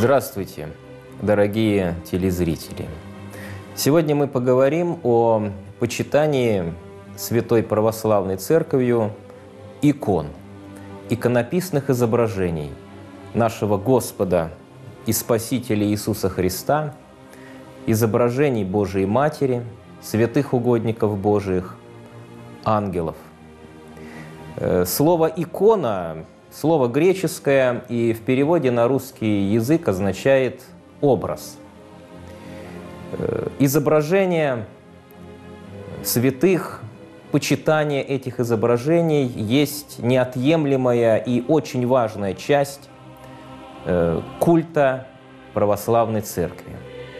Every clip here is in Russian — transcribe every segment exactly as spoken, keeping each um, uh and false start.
Здравствуйте, дорогие телезрители! Сегодня мы поговорим о почитании Святой Православной Церковью икон, иконописных изображений нашего Господа и Спасителя Иисуса Христа, изображений Божией Матери, святых угодников Божиих, ангелов. Слово «икона» – слово греческое и в переводе на русский язык означает «образ». Изображение святых, почитание этих изображений есть неотъемлемая и очень важная часть культа православной церкви.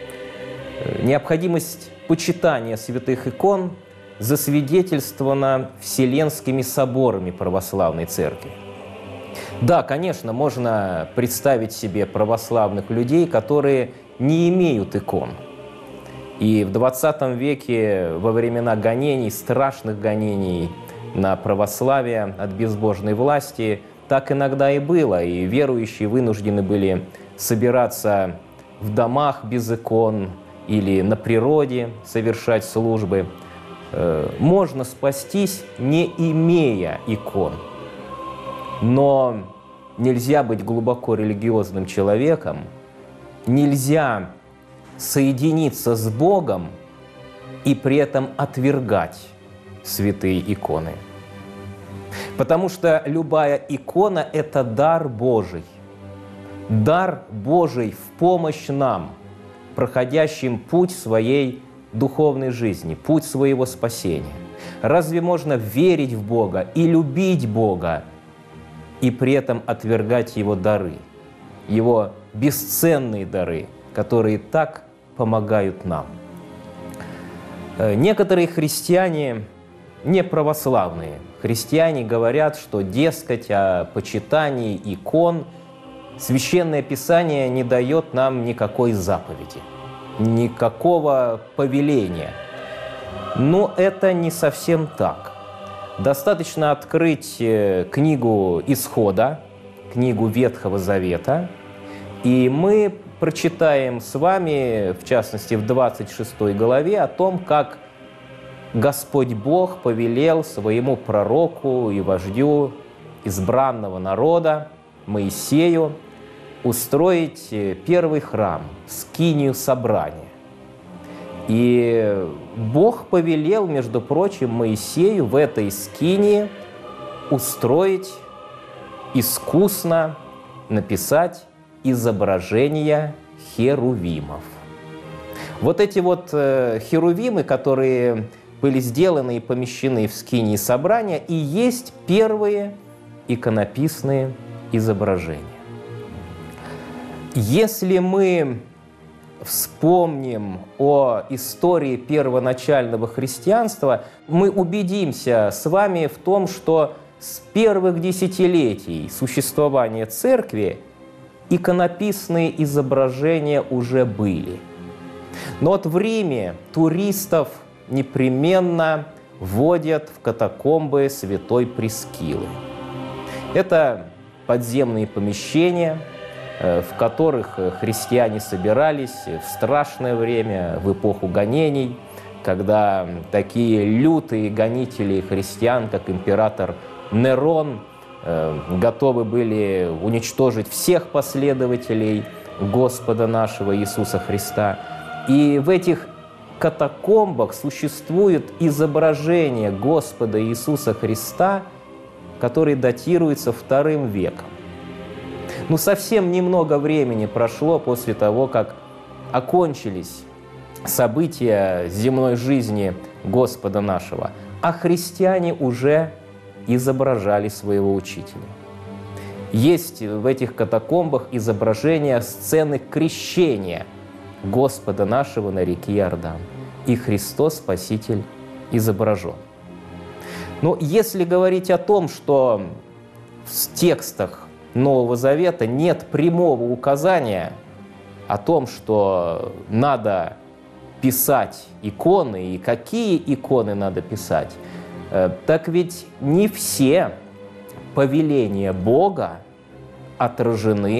Необходимость почитания святых икон засвидетельствована Вселенскими соборами православной церкви. Да, конечно, можно представить себе православных людей, которые не имеют икон. И в двадцатом веке, во времена гонений, страшных гонений на православие от безбожной власти, так иногда и было, и верующие вынуждены были собираться в домах без икон или на природе совершать службы. Можно спастись, не имея икон. Но нельзя быть глубоко религиозным человеком, нельзя соединиться с Богом и при этом отвергать святые иконы. Потому что любая икона – это дар Божий. Дар Божий в помощь нам, проходящим путь своей духовной жизни, путь своего спасения. Разве можно верить в Бога и любить Бога, и при этом отвергать Его дары, Его бесценные дары, которые так помогают нам? Некоторые христиане, не православные христиане, говорят, что, дескать, о почитании икон Священное Писание не дает нам никакой заповеди, никакого повеления. Но это не совсем так. Достаточно открыть книгу Исхода, книгу Ветхого Завета, и мы прочитаем с вами, в частности, в двадцать шестой главе, о том, как Господь Бог повелел своему пророку и вождю избранного народа Моисею устроить первый храм, скинию собрания. И Бог повелел, между прочим, Моисею в этой скинии устроить, искусно написать изображения херувимов. Вот эти вот э, херувимы, которые были сделаны и помещены в скинии собрания, и есть первые иконописные изображения. Если мы вспомним о истории первоначального христианства, мы убедимся с вами в том, что с первых десятилетий существования церкви иконописные изображения уже были. Но вот в Риме туристов непременно вводят в катакомбы Святой Прескилы. Это подземные помещения, в которых христиане собирались в страшное время, в эпоху гонений, когда такие лютые гонители христиан, как император Нерон, готовы были уничтожить всех последователей Господа нашего Иисуса Христа. И в этих катакомбах существует изображение Господа Иисуса Христа, который датируется вторым веком. Ну, совсем немного времени прошло после того, как окончились события земной жизни Господа нашего, а христиане уже изображали своего учителя. Есть в этих катакомбах изображение сцены крещения Господа нашего на реке Иордан, и Христос Спаситель изображен. Но если говорить о том, что в текстах Нового Завета нет прямого указания о том, что надо писать иконы и какие иконы надо писать, так ведь не все повеления Бога отражены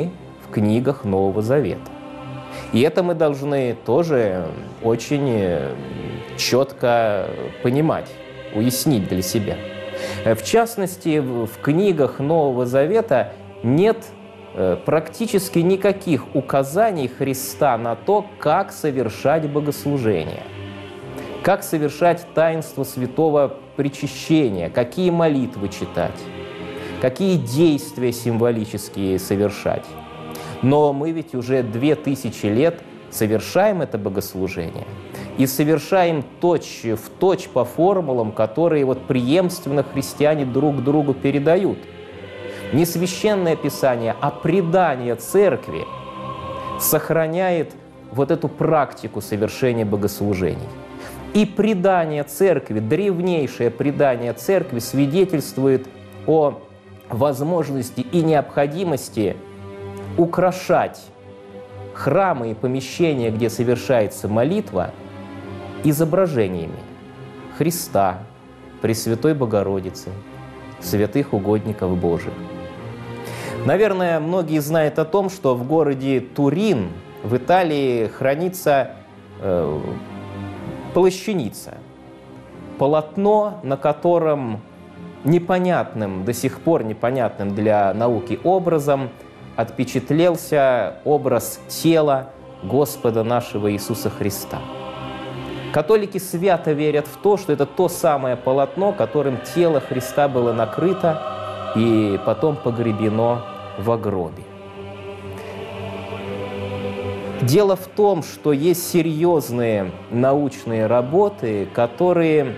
в книгах Нового Завета. И это мы должны тоже очень четко понимать, уяснить для себя. В частности, в книгах Нового Завета нет практически никаких указаний Христа на то, как совершать богослужение, как совершать таинство святого причащения, какие молитвы читать, какие действия символические совершать. Но мы ведь уже две тысячи лет совершаем это богослужение и совершаем точь в точь по формулам, которые вот преемственно христиане друг другу передают. Не Священное Писание, а предание Церкви сохраняет вот эту практику совершения богослужений. И предание Церкви, древнейшее предание Церкви свидетельствует о возможности и необходимости украшать храмы и помещения, где совершается молитва, изображениями Христа, Пресвятой Богородицы, святых угодников Божьих. Наверное, многие знают о том, что в городе Турин в Италии хранится э, плащаница, полотно, на котором непонятным, до сих пор непонятным для науки образом отпечатлелся образ тела Господа нашего Иисуса Христа. Католики свято верят в то, что это то самое полотно, которым тело Христа было накрыто и потом погребено во гробе. Дело в том, что есть серьезные научные работы, которые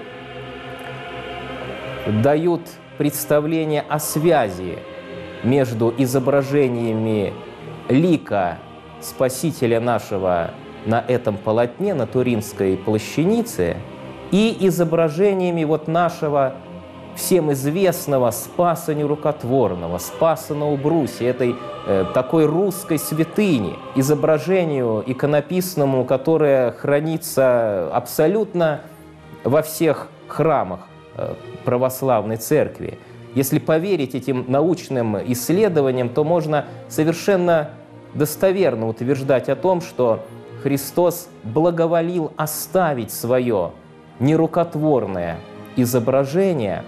дают представление о связи между изображениями лика Спасителя нашего на этом полотне, на Туринской плащанице, и изображениями вот нашего всем известного Спаса Нерукотворного, Спаса на Убрусе, этой э, такой русской святыни, изображению иконописному, которое хранится абсолютно во всех храмах э, православной церкви. Если поверить этим научным исследованиям, то можно совершенно достоверно утверждать о том, что Христос благоволил оставить свое нерукотворное изображение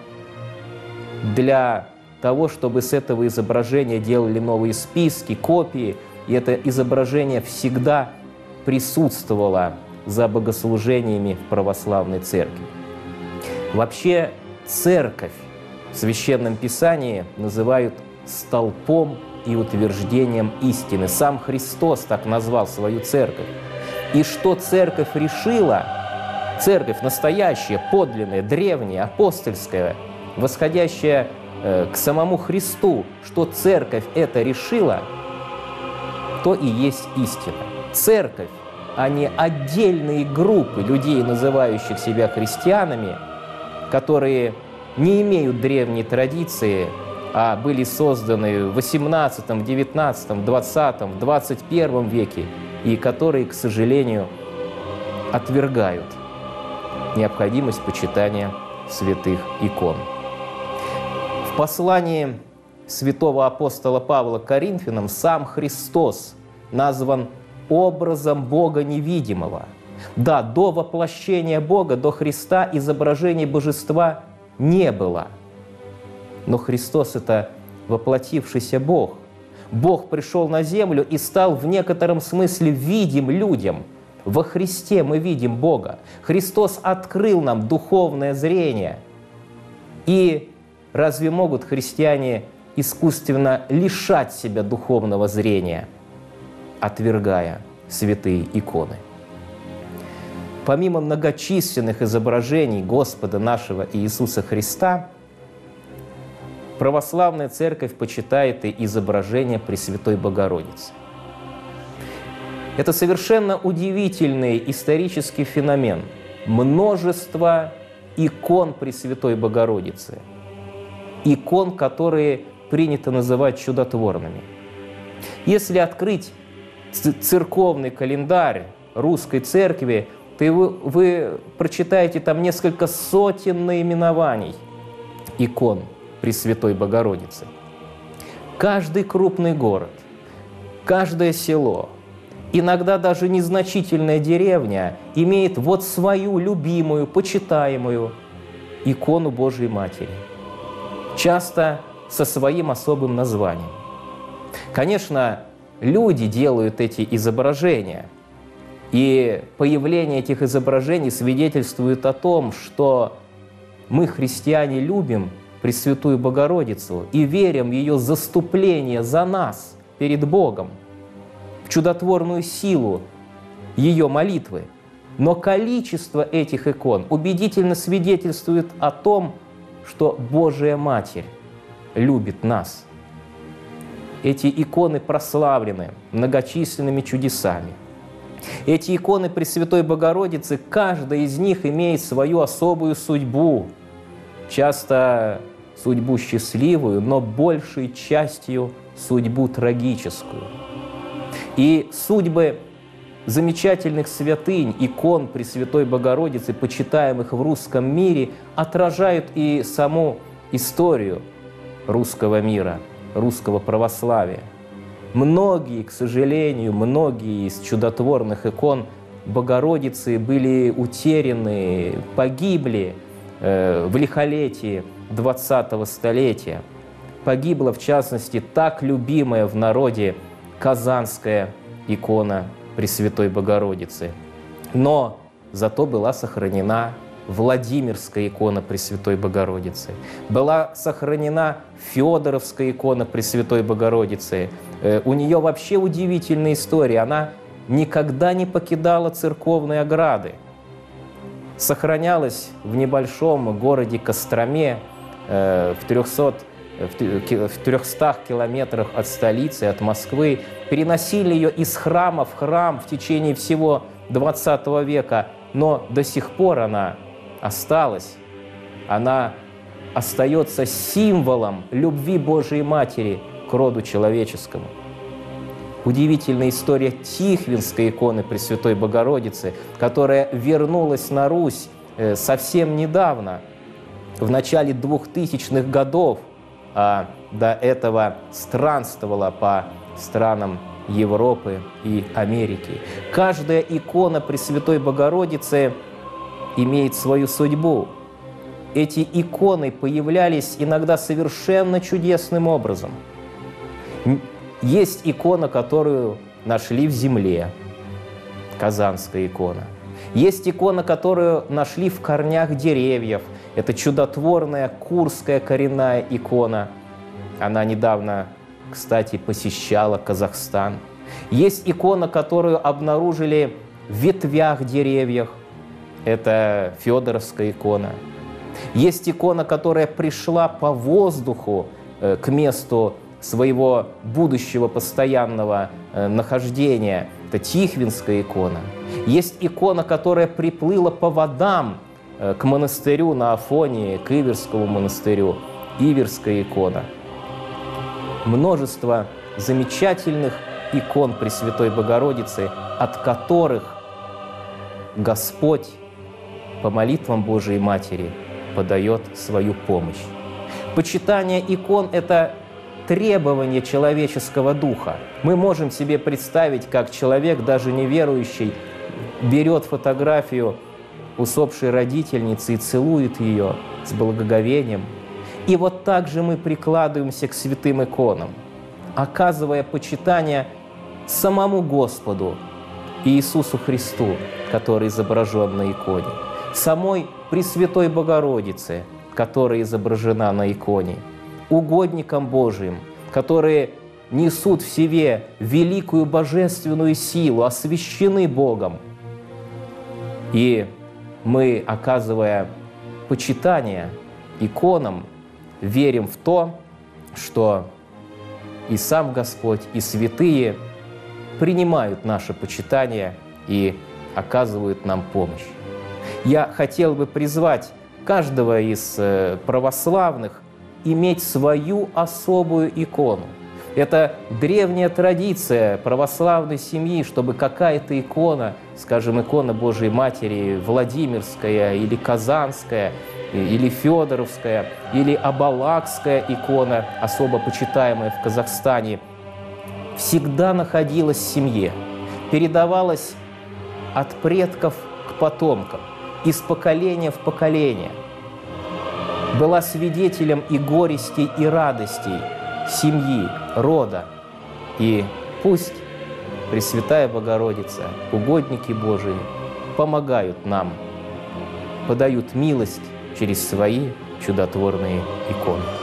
для того, чтобы с этого изображения делали новые списки, копии, и это изображение всегда присутствовало за богослужениями в православной церкви. Вообще, церковь в Священном Писании называют столпом и утверждением истины. Сам Христос так назвал свою церковь. И что церковь решила, церковь настоящая, подлинная, древняя, апостольская, восходящая э, к самому Христу, что церковь это решила, то и есть истина. Церковь, а не отдельные группы людей, называющих себя христианами, которые не имеют древней традиции, а были созданы в восемнадцатом, девятнадцатом, двадцатом, двадцать первом веке, и которые, к сожалению, отвергают необходимость почитания святых икон. В послании святого апостола Павла к Коринфянам сам Христос назван образом Бога невидимого. Да, до воплощения Бога, до Христа изображения божества не было. Но Христос – это воплотившийся Бог. Бог пришел на землю и стал в некотором смысле видим людям. Во Христе мы видим Бога. Христос открыл нам духовное зрение. И разве могут христиане искусственно лишать себя духовного зрения, отвергая святые иконы? Помимо многочисленных изображений Господа нашего Иисуса Христа, православная церковь почитает и изображение Пресвятой Богородицы. Это совершенно удивительный исторический феномен. Множество икон Пресвятой Богородицы. Икон, которые принято называть чудотворными. Если открыть церковный календарь русской церкви, то вы, вы прочитаете там несколько сотен наименований икон Пресвятой Богородицы. Каждый крупный город, Каждое село, иногда даже незначительная деревня, имеет вот свою любимую, почитаемую икону Божией Матери, часто со своим особым названием. Конечно, люди делают эти изображения, и появление этих изображений свидетельствует о том, что мы, христиане, любим Пресвятую Богородицу и верим в ее заступление за нас перед Богом, в чудотворную силу ее молитвы. Но количество этих икон убедительно свидетельствует о том, что Божия Матерь любит нас. Эти иконы прославлены многочисленными чудесами. Эти иконы Пресвятой Богородицы, каждая из них имеет свою особую судьбу, часто судьбу счастливую, но большей частью судьбу трагическую. И судьбы замечательных святынь, икон Пресвятой Богородицы, почитаемых в русском мире, отражают и саму историю русского мира, русского православия. Многие, к сожалению, многие из чудотворных икон Богородицы были утеряны, погибли э, в лихолетии двадцатого столетия. Погибла, в частности, так любимая в народе казанская икона Пресвятой Богородицы. Но зато была сохранена Владимирская икона Пресвятой Богородицы. Была сохранена Федоровская икона Пресвятой Богородицы. У нее вообще удивительная история. Она никогда не покидала церковные ограды. Сохранялась в небольшом городе Костроме, в трехстах километрах от столицы, от Москвы. Переносили ее из храма в храм в течение всего двадцатого века, но до сих пор она осталась. Она остается символом любви Божией Матери к роду человеческому. Удивительная история Тихвинской иконы Пресвятой Богородицы, которая вернулась на Русь совсем недавно, в начале двухтысячных годов, а до этого странствовала по странам Европы и Америки. Каждая икона Пресвятой Богородицы имеет свою судьбу. Эти иконы появлялись иногда совершенно чудесным образом. Есть икона, которую нашли в земле, Казанская икона. Есть икона, которую нашли в корнях деревьев. Это чудотворная Курская коренная икона. Она недавно, кстати, посещала Казахстан. Есть икона, которую обнаружили в ветвях деревьев. Это Федоровская икона. Есть икона, которая пришла по воздуху к месту своего будущего постоянного нахождения. Это Тихвинская икона. Есть икона, которая приплыла по водам к монастырю на Афоне, к Иверскому монастырю. Иверская икона. Множество замечательных икон Пресвятой Богородицы, от которых Господь по молитвам Божией Матери подает свою помощь. Почитание икон – это требование человеческого духа. Мы можем себе представить, как человек, даже неверующий, берет фотографию усопшей родительницы и целует ее с благоговением. И вот так же мы прикладываемся к святым иконам, оказывая почитание самому Господу Иисусу Христу, который изображен на иконе, самой Пресвятой Богородице, которая изображена на иконе, угодникам Божиим, которые несут в себе великую божественную силу, освящены Богом. И мы, оказывая почитание иконам, верим в то, что и сам Господь, и святые принимают наше почитание и оказывают нам помощь. Я хотел бы призвать каждого из православных иметь свою особую икону. Это древняя традиция православной семьи, чтобы какая-то икона, скажем, икона Божией Матери, Владимирская или Казанская, или Федоровская, или Абалакская икона, особо почитаемая в Казахстане, всегда находилась в семье, передавалась от предков к потомкам, из поколения в поколение, была свидетелем и горестей, и радостей семьи, рода. И пусть Пресвятая Богородица, угодники Божии, помогают нам, подают милость через свои чудотворные иконы.